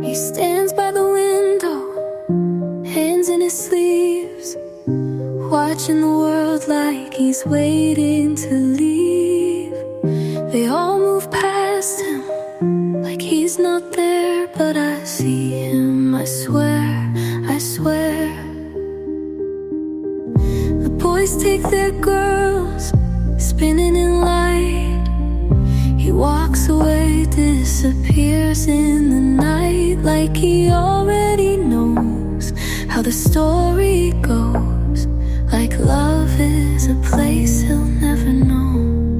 He stands by the window, hands in his sleeves, watching the world like he's waiting to leave. They all move past him like he's not there, but I see him, I swear, I swear. The boys take their girls, spinning in light. He walks away, disappears in the night, like he already knows how the story goes, like love is a place he'll never know.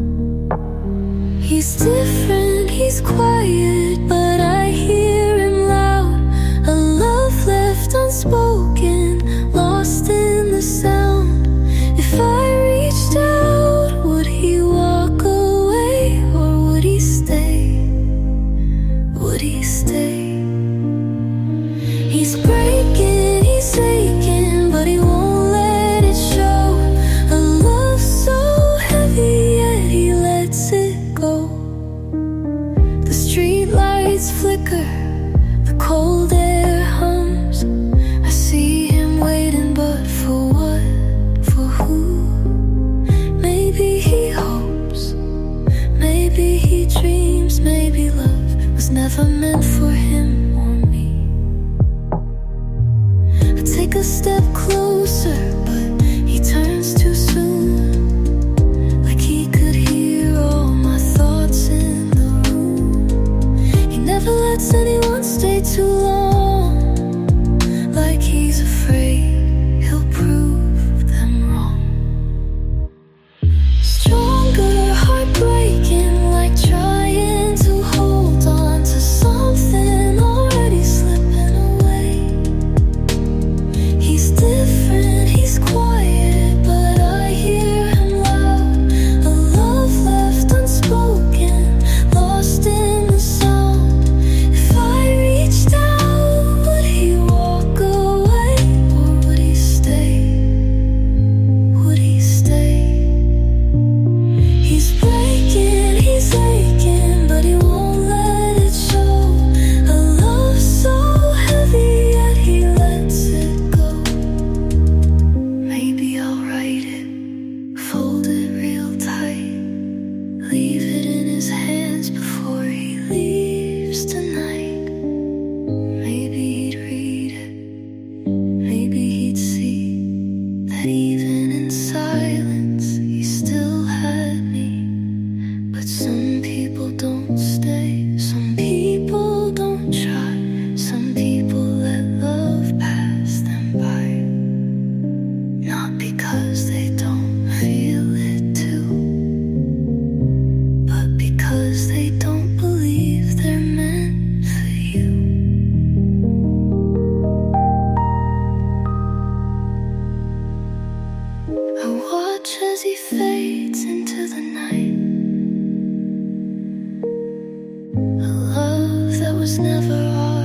He's different, he's quiet, but I hear him loud. A love left unspoken, lost in the sound. If I reached out, would he walk away, or would he stay? Would he stay? He's breaking, he's aching, but he won't let it show. A love so heavy, yet he lets it go. The street lights flicker, the cold air hums. I see him waiting, but for what? For who? Maybe he hopes, maybe he dreams, maybe love was never meant for him or me. I take a step closer, but he turns too soon, like he could hear all my thoughts in the room. He never lets anyone stay too long, like he's afraid he'll prove them wrong. Stronger, heartbreaking, like trying to hold on to something already slipping away. He's different, he's quiet, but I hear him loud. A love left unspoken, lost in the sound. If I reached out, would he walk away, or would he stay? Would he stay? He's breaking, he's aching, but he won't let it show. A love so heavy, yet he lets it go. Maybe I'll write it, fold it real tight, leave it in his hands before he leaves tonight. Maybe he'd read it, maybe he'd see that even in silence he still had me. But some people don't stay, some people don't try, some people let love pass them by. Not because they don't feel it too, but because they don't believe they're meant for you. I watch as he fades into the night. A love that was never ours.